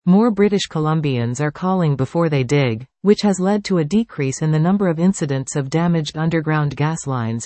More British Columbians are calling before they dig, which has led to a decrease in the number of incidents of damaged underground gas lines.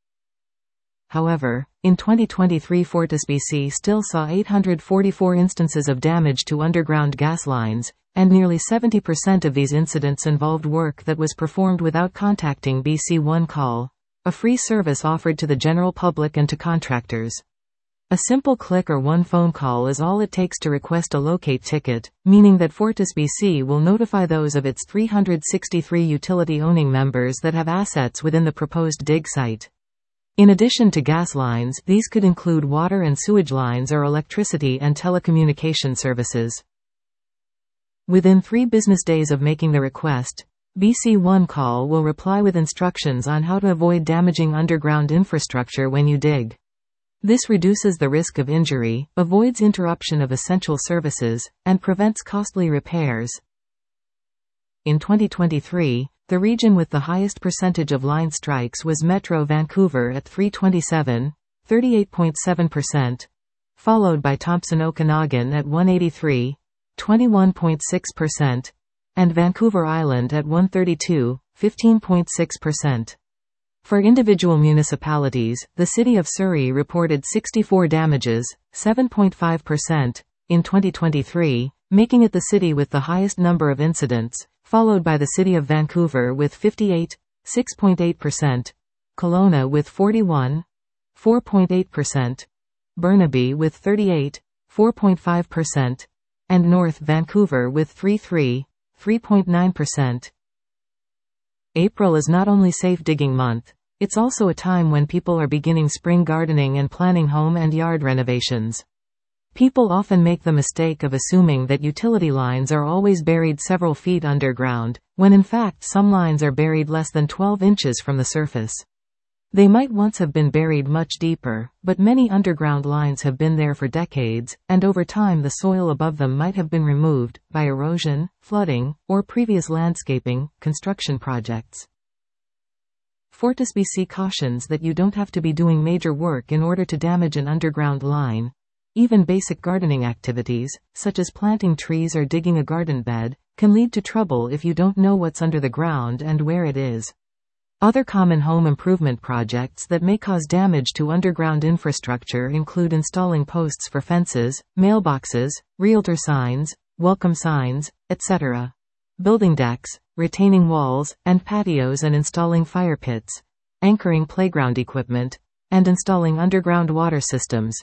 However, in 2023 FortisBC still saw 844 instances of damage to underground gas lines, and nearly 70% of these incidents involved work that was performed without contacting BC One Call, a free service offered to the general public and to contractors. A simple click or one phone call is all it takes to request a locate ticket, meaning that FortisBC will notify those of its 363 utility-owning members that have assets within the proposed dig site. In addition to gas lines, these could include water and sewage lines or electricity and telecommunication services. Within 3 business days of making the request, BC One Call will reply with instructions on how to avoid damaging underground infrastructure when you dig. This reduces the risk of injury, avoids interruption of essential services, and prevents costly repairs. In 2023, the region with the highest percentage of line strikes was Metro Vancouver at 327, 38.7%, followed by Thompson Okanagan at 183, 21.6%, and Vancouver Island at 132, 15.6%. For individual municipalities, the City of Surrey reported 64 damages, 7.5%, in 2023, making it the city with the highest number of incidents, followed by the City of Vancouver with 58, 6.8%, Kelowna with 41, 4.8%, Burnaby with 38, 4.5%, and North Vancouver with 33, 3.9%. April is not only Safe Digging Month, it's also a time when people are beginning spring gardening and planning home and yard renovations. People often make the mistake of assuming that utility lines are always buried several feet underground, when in fact some lines are buried less than 12 inches from the surface. They might once have been buried much deeper, but many underground lines have been there for decades, and over time the soil above them might have been removed, by erosion, flooding, or previous landscaping, construction projects. FortisBC cautions that you don't have to be doing major work in order to damage an underground line. Even basic gardening activities, such as planting trees or digging a garden bed, can lead to trouble if you don't know what's under the ground and where it is. Other common home improvement projects that may cause damage to underground infrastructure include installing posts for fences, mailboxes, realtor signs, welcome signs, etc., building decks, retaining walls and patios, and installing fire pits, anchoring playground equipment, and installing underground water systems.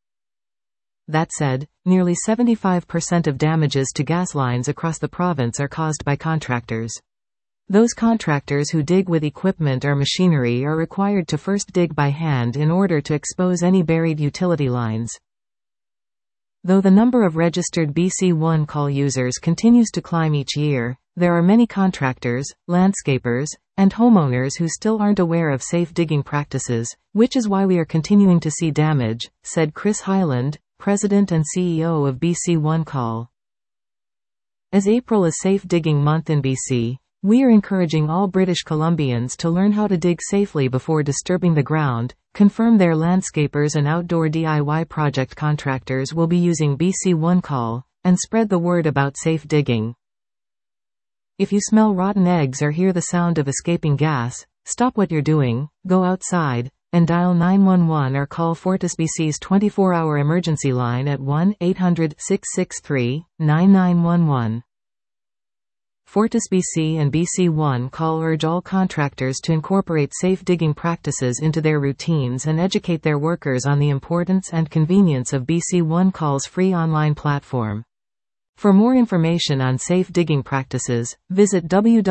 That said, nearly 75% of damages to gas lines across the province are caused by contractors. Those contractors who dig with equipment or machinery are required to first dig by hand in order to expose any buried utility lines. Though the number of registered BC One Call users continues to climb each year, there are many contractors, landscapers, and homeowners who still aren't aware of safe digging practices, which is why we are continuing to see damage, said Chris Hyland, President and CEO of BC One Call. As April is Safe Digging Month in BC, we are encouraging all British Columbians to learn how to dig safely before disturbing the ground, confirm their landscapers and outdoor DIY project contractors will be using BC One Call, and spread the word about safe digging. If you smell rotten eggs or hear the sound of escaping gas, stop what you're doing, go outside, and dial 911 or call FortisBC's 24-hour emergency line at 1-800-663-9911. FortisBC and BC One Call urge all contractors to incorporate safe digging practices into their routines and educate their workers on the importance and convenience of BC One Call's free online platform. For more information on safe digging practices, visit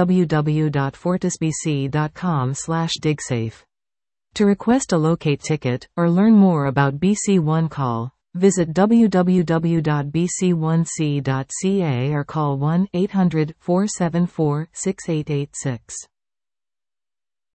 www.fortisbc.com/digsafe. To request a locate ticket, or learn more about BC One Call, visit www.bc1c.ca or call 1-800-474-6886.